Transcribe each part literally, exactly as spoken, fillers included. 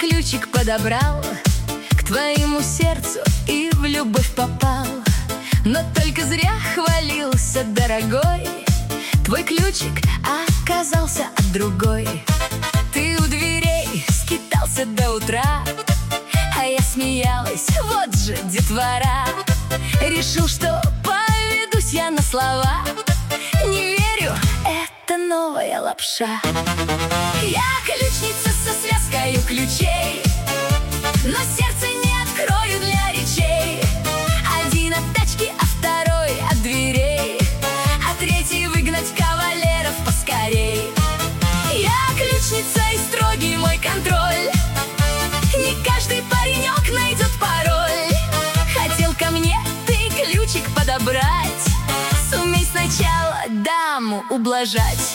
ключик подобрал, к твоему сердцу и в любовь попал. Но только зря хвалился, дорогой, твой ключик оказался от другой. Ты у дверей скитался до утра, а я смеялась, вот же детвора. Решил, что поведусь я на слова. Не верю, это новая лапша. Я ключница со связкою ключей, но сердце не открою для речей. Один от тачки, а второй от дверей, а третий выгнать кавалеров поскорей. Я ключница и строгий мой контроль, не каждый паренек найдет пароль. Хотел ко мне ты ключик подобрать, сумей сначала даму ублажать.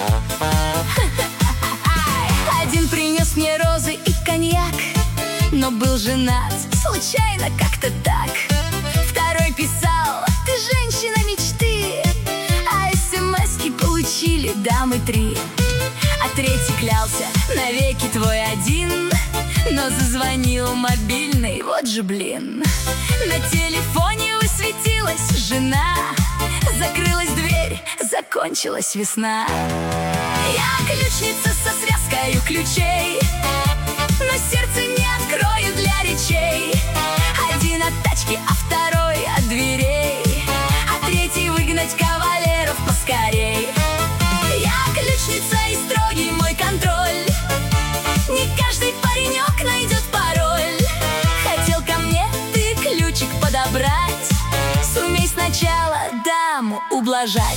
Один принес мне розы и коньяк, но был женат, случайно как-то так. Второй писал: ты женщина мечты, а смс-ки получили дамы три. А третий клялся: навеки твой один, но зазвонил мобильный, вот же блин. На телефоне высветилась жена, закрылась дверь, закончилась весна. Я ключница со связкою ключей, но сердце не открою для речей. Один от тачки, а второй от дверей, а третий выгнать кавалеров поскорей. Я ключница и строгий мой контроль, не каждый паренек найдет пароль. Хотел ко мне ты ключик подобрать, сумей сначала даму ублажать.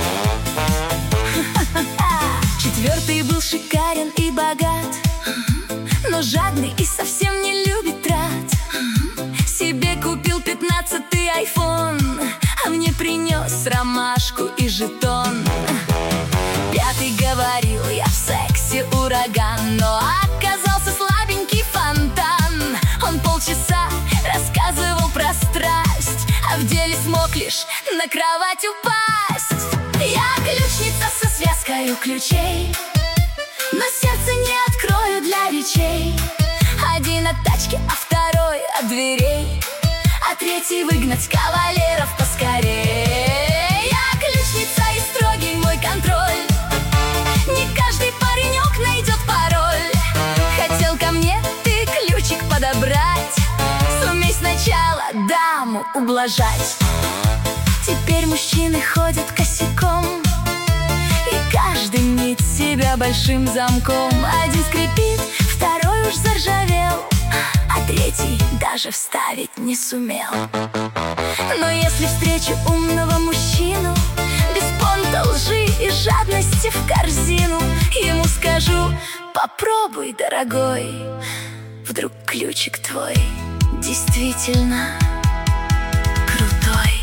Четвертый был шикарен и богат, но жадный и совсем не любит трат. Себе купил пятнадцатый айфон, а мне принес ромашку и жетон. Пятый говорил: я в сексе ураган, но оказался слабенький фонтан. Он полчаса рассказывал про страсть, а в деле смог лишь на кровать упасть. Я ключница со связкою ключей, но сердце не открою для речей. Один от тачки, а второй от дверей, а третий выгнать кавалеров поскорей. Я ключница и строгий мой контроль, не каждый паренек найдет пароль. Хотел ко мне ты ключик подобрать, сумей сначала даму ублажать. Теперь мужчины ходят косяком, и каждый мнит себя большим замком. Один скрипит, второй уж заржавел, а третий даже вставить не сумел. Но если встречу умного мужчину, без понта, лжи и жадности в корзину, ему скажу: попробуй, дорогой, вдруг ключик твой действительно крутой.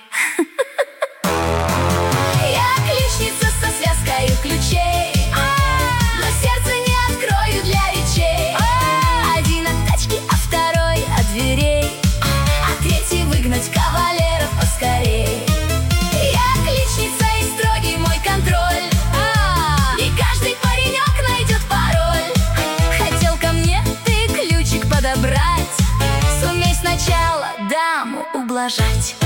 Я ключница со связкою ключей, но сердце не открою для речей. Один от тачки, а второй от дверей, а третий выгнать кавалеров поскорей. Я ключница и строгий мой контроль, не каждый паренек найдет пароль. Хотел ко мне ты ключик подобрать, сумей сначала даму ублажать.